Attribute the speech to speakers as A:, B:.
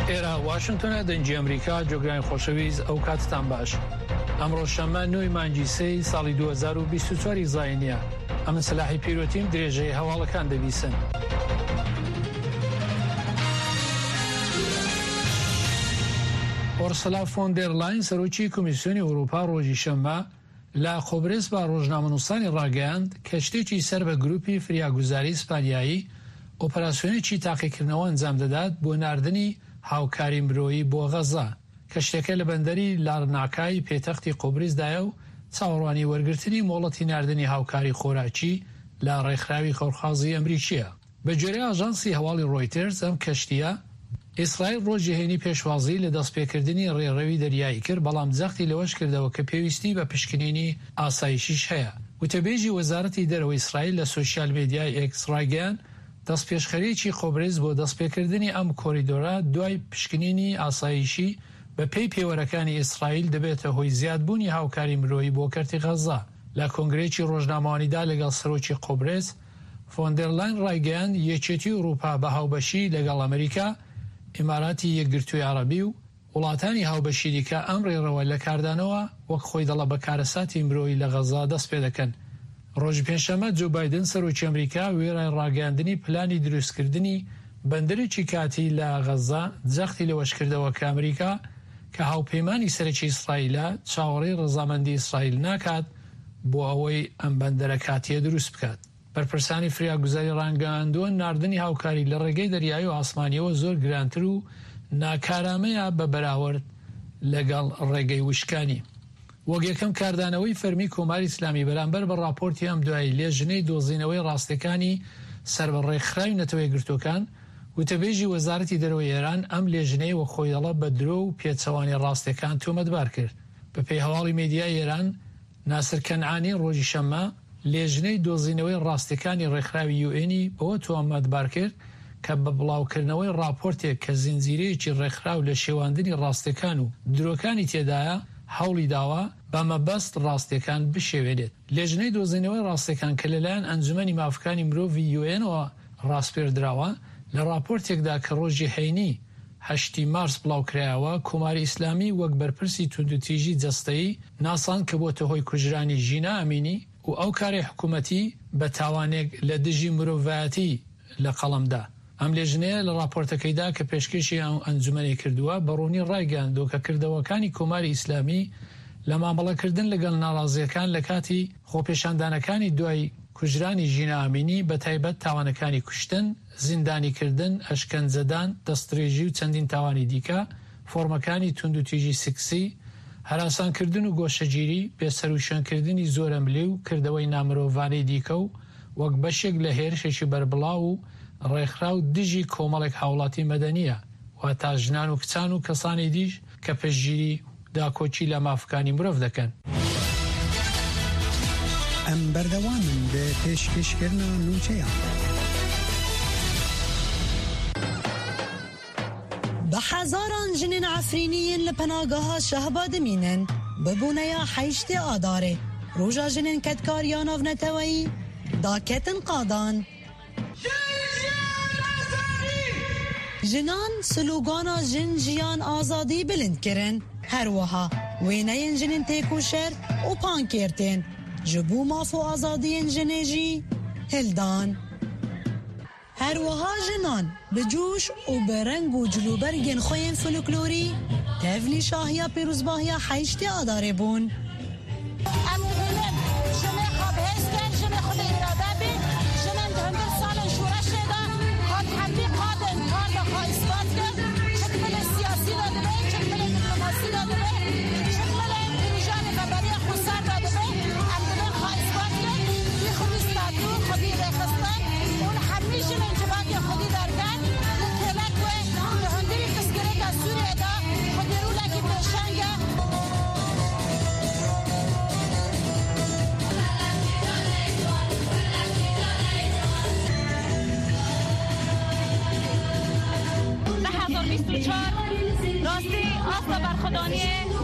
A: ئێرە واشنگتۆنە دەنجی ئەمریکا جۆگرانی خۆشەویست ئەو کاتتان باش. ئەمڕۆ شەمە 9 مانگی سەی ساڵی 2024 زاینیە. ئەمن سەلاحی پیرۆتیم درێژەی هەواڵەکان دەبیسن. ئۆرسولا فۆن دێر لاین سەرۆکی کۆمیسیۆنی ئەوروپا ڕۆژی شەمە لە قۆبرس بە ڕۆژنامەنووسانی ڕاگەیاند کە شتێکی سەر بە گروپی فریاگوزاری ئیسپانیایی ئۆپەراسیۆنێکی تاقیکردنەوە ئەنجام دەدات بۆ ناردنی هاوکاری مرۆیی بۆ غەزا کە شتێکە لە بەندەری لارناکای پێتەختی قۆبرسدایە و چاوەڕوانی وەرگرتنی مۆڵەتی ناردنی هاوکاری خۆراکی لە ڕێکخراوی خۆرخوازی ئەمریکیە. بە گوێرەی ئاژانسی هەواڵی ڕۆیترز ئەم کەشتیە ئیسرائیل ڕۆژی هێنی پێشوازی لە دەستپێکردنی ڕێڕەوی دەریایی کرد، بەڵام جەختی لەوەش کردەوە کە پێویستی بە پشکنینی ئاسایشیش هەیە. وتەبێژی وەزارەتی دەرەوەی ئیسرائیل لە سوسیال میدیای ئێکس ڕاگەیان دەستپێشخەرێکی قۆبرس بۆ دەستپێکردنی ئەم کۆریدۆرە دوای پشکنینی ئاسایشی بە پێی پێوەرەکانی ئیسرائیل دەبێتە هۆی زیادبوونی هاوکاری مرۆیی بۆ کەرتی غەزا. لە کۆنگرێکی ڕۆژنامەوانیدا لەگەڵ سەرۆکی قۆبرس فۆن دێر لاین ڕایگەیاند یەکێتی ئەوروپا بە هاوبەشی لەگەڵ ئەمریکا، ئیماراتی یەکگرتووی عەرەبی و وڵاتانی هاوبەشی دیکە ئەم ڕێڕەوە لە کاردانەوە وەک خۆی دەڵە بە کارەساتی مرۆیی لە غەزا دەست پێ دەکەن. ڕۆژی پێنجشەممە جو بایدن سەرۆکی ئەمریکا وێرای ڕاگەاندنی پلانی دروستکردنی بەندەرێکی کاتی لە غەزا جەختی لەوەشکردەوە کە ئەمریکا کە هاوپەیمانی سەرەکی ئیسرائیلە چاوەڕێی ڕەزامەندی ئیسرائیل ناکات بۆ ئەوەی ئەم بەندەرە کاتیە دروست بکات. بەرپرسانی فریاگوزاری ڕانگەاندووە ناردنی هاوکاری لە ڕێگەی دەریایی و ئاسمانیەوە زۆر گرانتر و ناکارامەیە بە بەراورد لەگەڵ ڕێگەی وشکانی. وەک یەکەم کاردانەوەی فەرمی کۆماری ئیسلامی بەرامبەر بە راپۆرتی ئەم دوایی لێژنەی دۆزینەوەی ڕاستەکانی سەر بە ڕێکخراوی نەتەوەی گرتوەکان، وتەبێژی وەزارەتی دەرەوەی ئێران ئەم لێژنەی وە خۆی دەڵە بە درۆ و پێچەوانی ڕاستەکان تۆمەتبار کرد. بە پێی هەواڵی میدیای ئێران، ناسر کەنعانی ڕۆژی شەممە لێژنەی دۆزینەوەی ڕاستەکانی ڕێکخراوی یوئێنی بەوە تۆمەتبار کرد کە بە بڵاوکردنەوەی راپۆرتێک کە زنجیرەیەکی ڕێکخراو لە شێواندنی ڕاستەکان و درۆکانی تێدایە هەوڵی داوە بە مەبەست ڕاستیەکان بشێوێت. لێژنەی دۆزینەوەی ڕاستەکان کە لەلایەن ئەنجومەنی مافەکانی مرۆڤی یوئێنەوە ڕاستپێردراوە لە راپۆرتێکدا کە ڕۆژی هەینی 8 مارس بڵاوکرایەوە، کۆماری ئیسلامی وەک بەرپرسی توندوتیژی جەستەیی ناسان کە بۆتە هۆی کوژرانی ژینا ئەمینی و ئەو کاری حکوومەتی بە تاوانێک لە دژی مرۆڤایەتی لە قەڵەمدا. ئەم لێژنەیە لە راپۆرتەکەیدا کە پێشکەشی ئەو ئەنجومەنی کردووە بەڕوونی ڕایگەاندووە کە کردەوەکانی کۆماری ئیسلامی لە مامەڵەکردن لەگەڵ ناڕازیەکان لە کاتی خۆپێشاندانەکانی دوای کوژرانی ژینا ئەمینی بە تایبەت تاوانەکانی کوشتن، زیندانیکردن، ئەشکەنجەدان، دەستدرێژی و چەندین تاوانی دیکە، فۆرمەکانی توندوتیژی سکسی، هەراسانکردن و گۆشەگیری، بێسەروشێنکردنی زۆرە ملی و کردەوەی نامرۆڤانەی دیکە و وەک بەشێک لە هێرشێکی بەربڵاو و ڕێکخراو دژی کۆمەڵێک هاوڵاتی مەدەنیە و تا ژنان و کچان و کەسانی دیش کە پشتگیری داکۆچی لە مافەکانی مرۆڤ دەکەن.
B: ئەم بەردەوامن بە پێشکەشکردنە نووچەیە.
C: بە حەزاران ژنên عەفرینیên li penageha Şehba dimînin bibûneya heştê adarê. Roja jinên ketkariya navneteweyî daketin qadan. Jinan slogana jin jiyan azadî bilind kirin. Her wiha wêneyên jinên têkoşer û pankêrtên ji bo maf û azadiyên jinê jî hildan. Her wiha jinan bi coş û bi reng û cilûbergên xwe yên folklorî tevlî şahiya pîrozbahiya heştê adarê bûn.
D: راستی آستا برخودانی